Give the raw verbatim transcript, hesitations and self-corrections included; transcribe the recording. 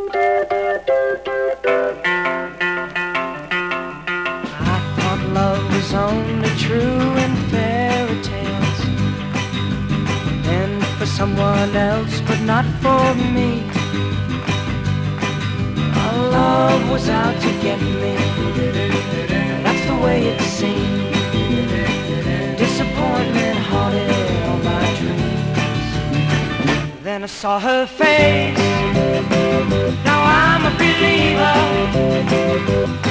I thought love was only true in fairy tales, and for someone else, but not for me. Our love was out to get me. That's the way it seemed. Disappointment haunted all my dreams. Then I saw her face. Now I'm a believer.